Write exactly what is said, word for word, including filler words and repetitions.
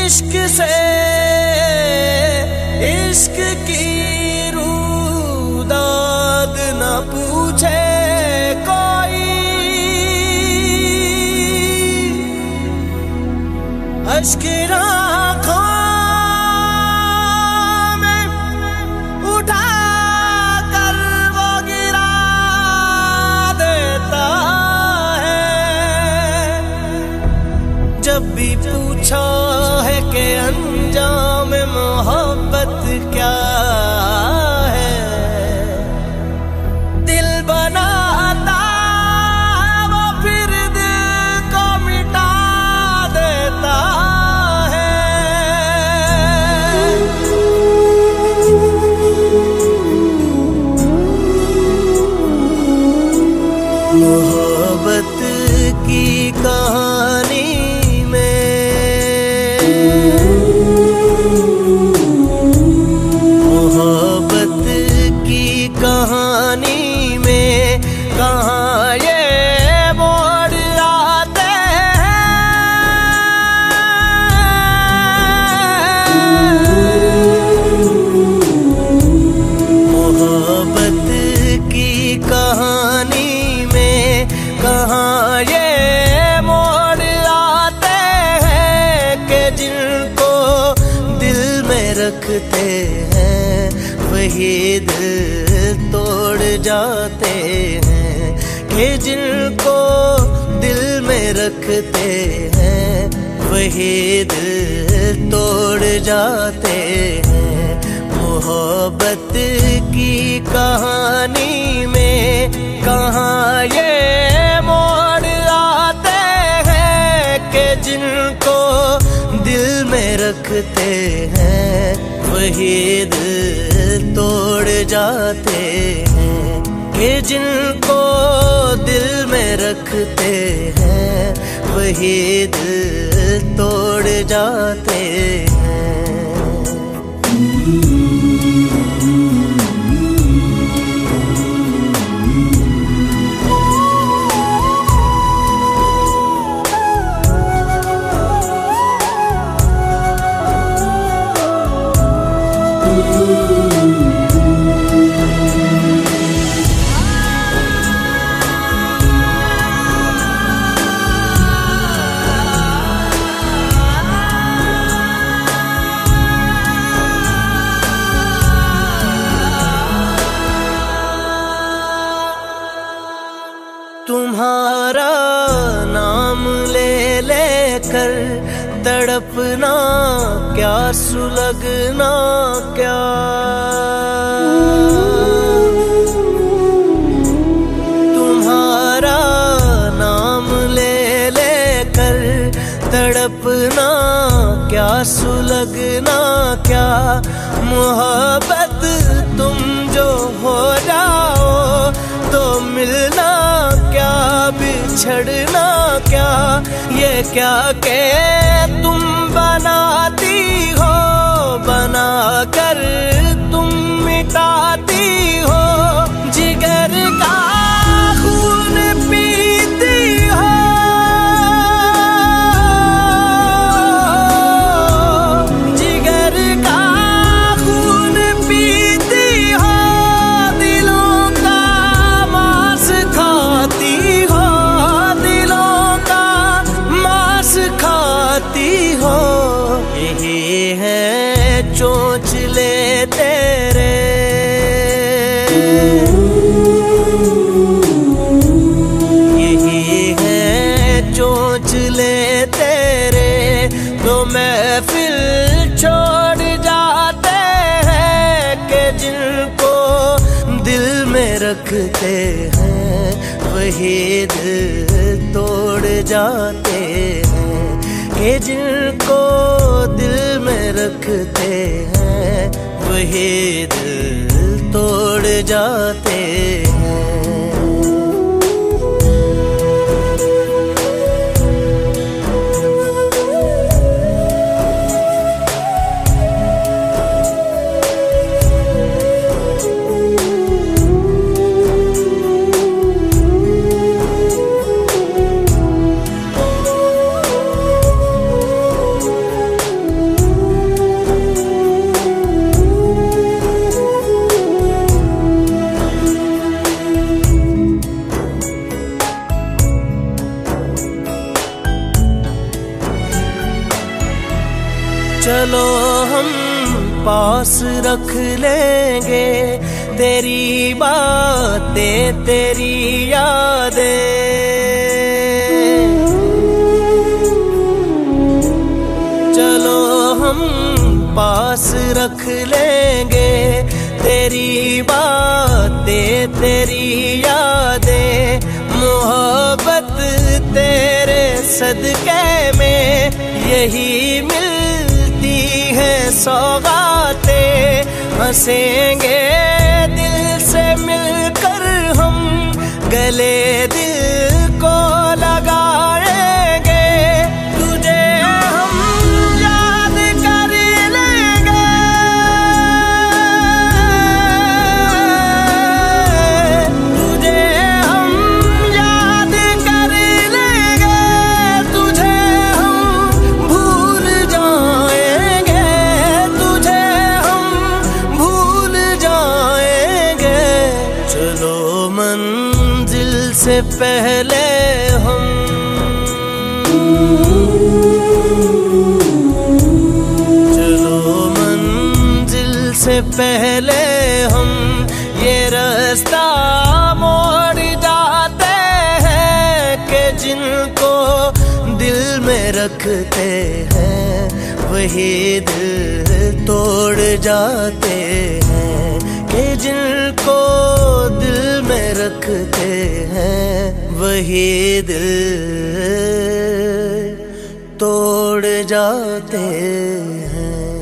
इश्क से इश्क की रूदाद न पूछे कोई, अश्क आँखों में उठा कर वो गिरा देता है। जब भी पूछा है कि अंजाम मोहब्बत क्या है, दिल बनाता वो फिर दिल को मिटा देता है। मोहब्बत की कहानी कहानी में कहाँ ये मोड़ आते हैं। मोहब्बत की कहानी में कहाँ ये मोड़ आते हैं कि जिनको दिल में रखते हैं वही दिल तोड़ जाते हैं। कि जिनको दिल में रखते हैं वही दिल तोड़ जाते हैं। मोहब्बत की कहानी में कहाँ ये मोड़ आते हैं कि जिनको दिल में रखते हैं वही दिल तोड़ जाते हैं। कि जिनको दिल में रखते हैं वही दिल तोड़ जाते हैं। तुम्हारा नाम ले लेकर तड़पना क्या सुलगना क्या, तुम्हारा नाम ले लेकर तड़पना क्या सुलगना क्या। मोहब्बत तुम जो हो जाओ तो मिलना क्या बिछड़ना क्या। ये क्या के तुम बनाती हो बना कर तुम मिटाती हो। जिगर का खून पीती हो, जिगर का खून पीती हो। दिलों का मांस खाती हो, दिलों का मांस खाती हो। यही है चोंचले तेरे, यही है चोंचले तेरे। तो महफिल छोड़ जाते हैं कि जिनको दिल में रखते हैं वही दिल तोड़ जाते हैं। कि जिनको दिल में रखते हैं वही दिल तोड़ जाते हैं। चलो हम पास रख लेंगे तेरी बातें तेरी यादें। चलो हम पास रख लेंगे तेरी बातें तेरी यादें। मोहब्बत तेरे सदके में यही मिलती है सौगातें। हंसेंगे दिल से मिलकर हम, गले दिल को लगाएंगे। तुझे हम याद कर लेंगे, तुझे हम याद कर लेंगे, तुझे हम भूल जाएंगे, तुझे हम भूल जाएंगे। चलो मंजिल से पहले हम, चलो मंजिल से पहले हम ये रास्ता मोड़ जाते हैं कि जिनको दिल में रखते हैं वही दिल तोड़ जाते हैं। कि जिनको दिल में रखते हैं वही दिल तोड़ जाते हैं।